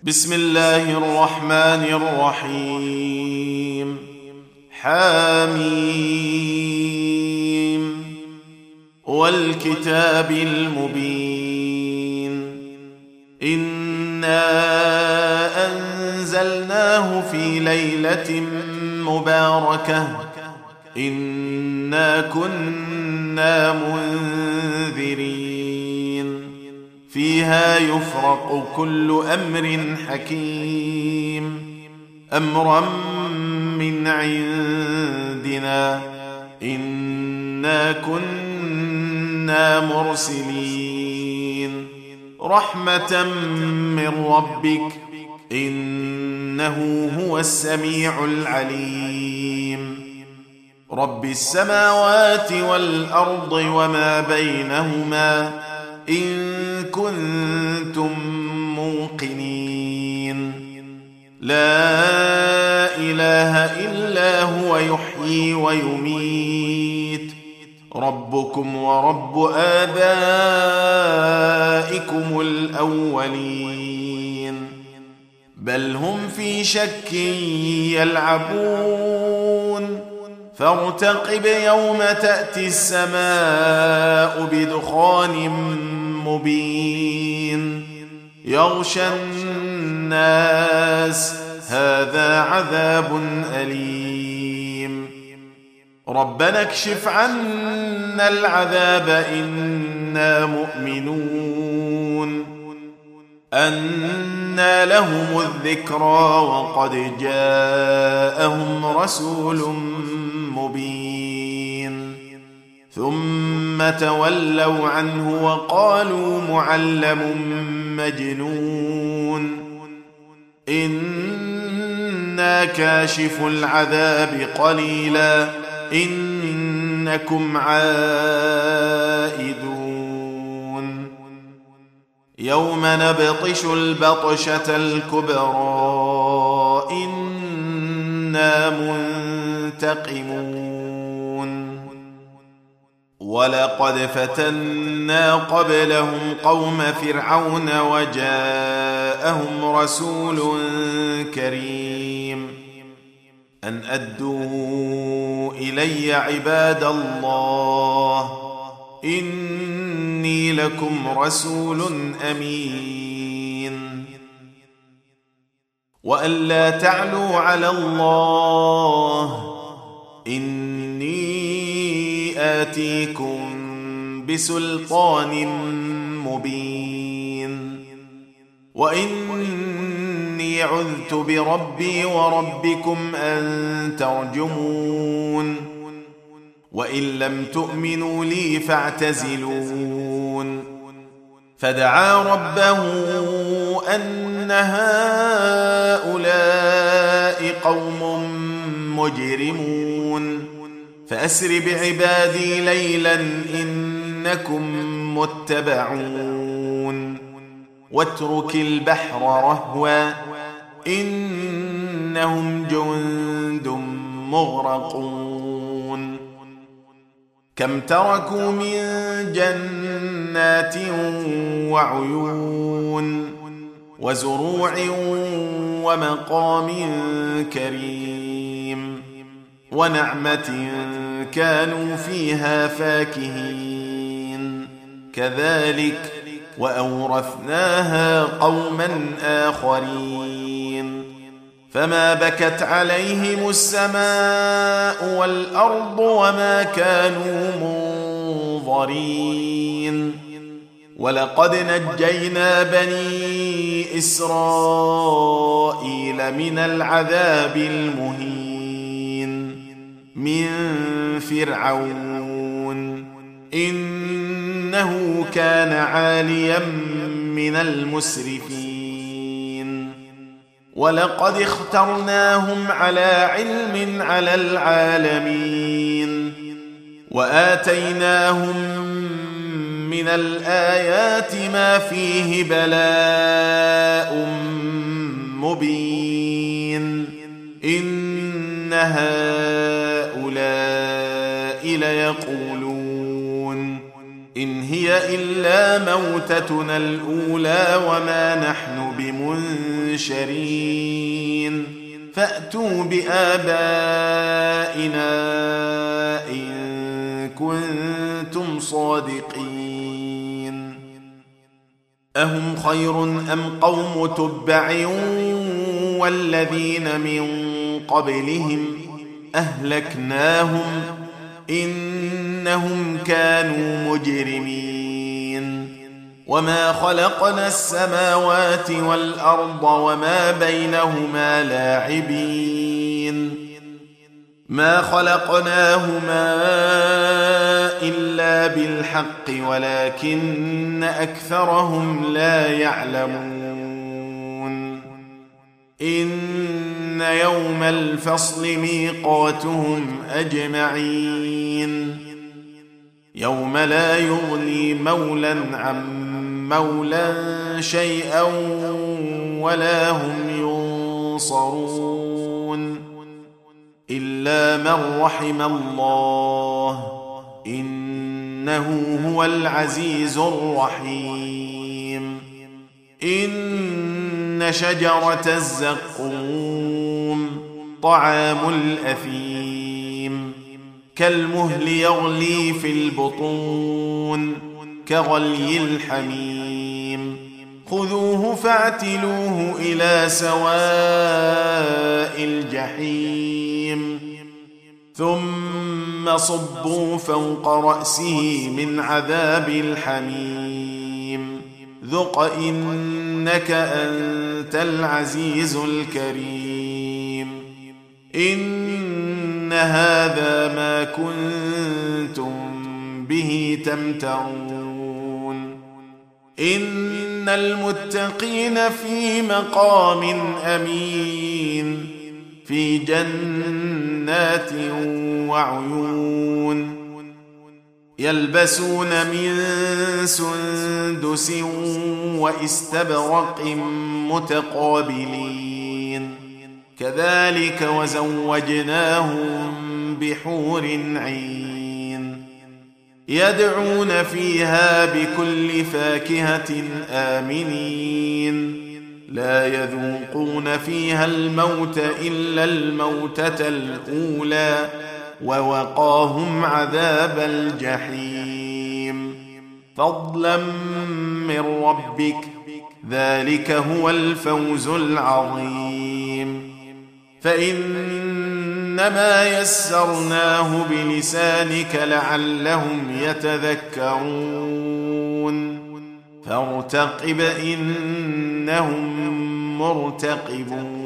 بسم الله الرحمن الرحيم. حميم والكتاب المبين. إنا أنزلناه في ليلة مباركة إنا كنا منذرين فيها يفرق كل أمر حكيم أمرا من عندنا إنا كنا مرسلين رحمة من ربك إنه هو السميع العليم. رب السماوات والأرض وما بينهما إن كنتم موقنين. لا إله إلا هو يحيي ويميت ربكم ورب آبائكم الأولين بل هم في شك يلعبون فارتقب يوم تأتي السماء بدخان مبين يغشى الناس هذا عذاب أليم. ربنا اكشف عنا العذاب إنا مؤمنون. أنى لهم الذكرى وقد جاءهم رسول مبين ثم تولوا عنه وقالوا معلم مجنون إنا كاشف العذاب قليلا إنكم عائدون. يوم نبطش البطشة الكبرى إنا منتقمون. ولقد فتنا قبلهم قوم فرعون وجاءهم رسول كريم أن أدوا إلي عباد الله إني لكم رسول أمين وأن لا تعلوا على الله إني آتيكم بسلطان مبين وإني عذت بربي وربكم أن ترجمون وإن لم تؤمنوا لي فاعتزلون. فدعا ربه أن هؤلاء قوم مجرمون فأسر بعبادي ليلا إنكم متبعون واترك البحر رهوا إنهم جند مغرقون. كم تركوا من جنات وعيون وزروع ومقام كريم ونعمة كانوا فيها فاكهين كذلك وأورثناها قوما آخرين. فما بكت عليهم السماء والأرض وما كانوا منظرين. ولقد نجينا بني إسرائيل من العذاب المهين من فرعون إنه كان عاليا من المسرفين. ولقد اخترناهم على علم على العالمين وآتيناهم من الآيات ما فيه بلاء مبين إن هؤلاء ليقولون إن هي إلا موتتنا الأولى وما نحن بمنشرين مبشرين فأتوا بآبائنا إن كنتم صادقين أهم خير أم قوم تبع والذين من قبلهم أهلكناهم إنهم كانوا مجرمين وما خلقنا السماوات والأرض وما بينهما لاعبين ما خلقناهما إلا بالحق ولكن أكثرهم لا يعلمون إن يوم الفصل ميقاتهم أجمعين يوم لا يغني مولى عن مولى شيئا ولا هم ينصرون إلا من رحم الله إنه هو العزيز الرحيم إن شجرة الزقوم طعام الأثيم كالمهل يغلي في البطون كغلي الحميم خذوه فاعتلوه إلى سواء الجحيم ثم صبوا فوق رأسه من عذاب الحميم ذق إنك أنت العزيز الكريم إن هذا ما كنتم به تمترون إن المتقين في مقام أمين في جنات وعيون يلبسون من سندس واستبرق متقابلين كذلك وزوجناهم بحور عين يدعون فيها بكل فاكهة آمنين لا يذوقون فيها الموت إلا الموتة الأولى ووقاهم عذاب الجحيم فضلا من ربك ذلك هو الفوز العظيم فإنما يسرناه بلسانك لعلهم يتذكرون فارتقب إنهم مرتقبون